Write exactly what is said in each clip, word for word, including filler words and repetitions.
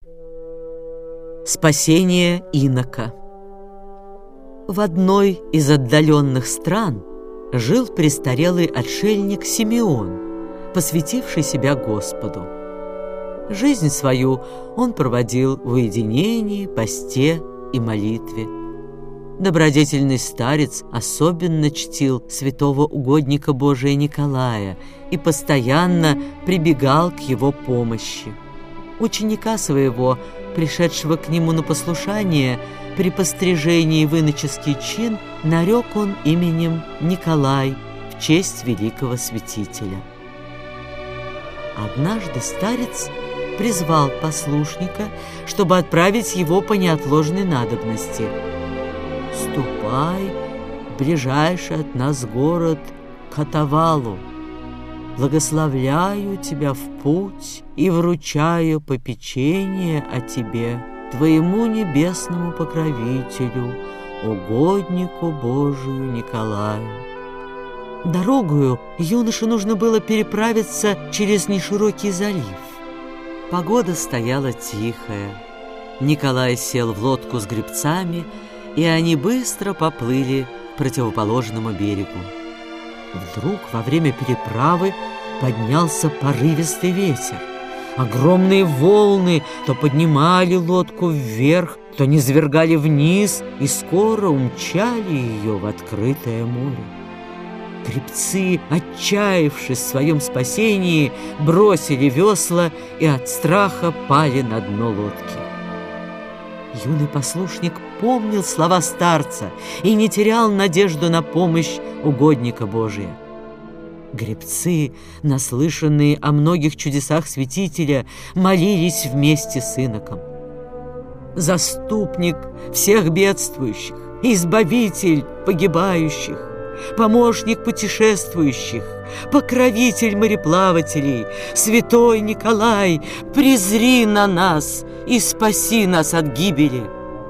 Спасение инока. В одной из отдаленных стран жил престарелый отшельник Симеон, посвятивший себя Господу. Жизнь свою он проводил в уединении, посте и молитве. Добродетельный старец особенно чтил святого угодника Божия Николая и постоянно прибегал к его помощи. Ученика своего, пришедшего к нему на послушание, при пострижении в иноческий чин нарек он именем Николай в честь великого святителя. Однажды старец призвал послушника, чтобы отправить его по неотложной надобности. «Ступай в ближайший от нас город Катавалу. Благословляю тебя в путь и вручаю попечение о тебе твоему небесному покровителю, угоднику Божию Николаю». Дорогою юноше нужно было переправиться через неширокий залив. Погода стояла тихая. Николай сел в лодку с гребцами, и они быстро поплыли к противоположному берегу. Вдруг во время переправы поднялся порывистый ветер. Огромные волны то поднимали лодку вверх, то низвергали вниз и скоро умчали ее в открытое море. Гребцы, отчаявшись в своем спасении, бросили весла и от страха пали на дно лодки. Юный послушник помнил слова старца и не терял надежду на помощь угодника Божия. Гребцы, наслышанные о многих чудесах святителя, молились вместе с иноком. «Заступник всех бедствующих, избавитель погибающих, помощник путешествующих, покровитель мореплавателей, святой Николай, презри на нас и спаси нас от гибели!»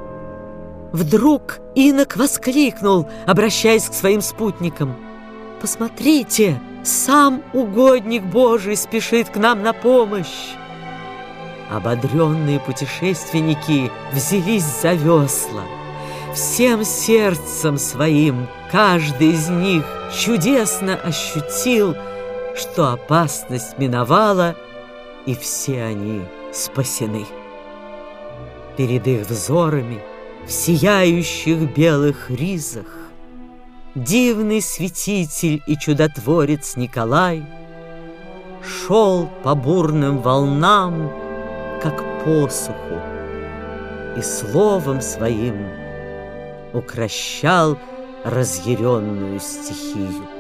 Вдруг инок воскликнул, обращаясь к своим спутникам: «Посмотрите, сам угодник Божий спешит к нам на помощь!» Ободренные путешественники взялись за весла. Всем сердцем своим каждый из них чудесно ощутил, что опасность миновала, и все они спасены. Перед их взорами в сияющих белых ризах дивный святитель и чудотворец Николай шел по бурным волнам, как по суху, и словом своим укрощал разъяренную стихию.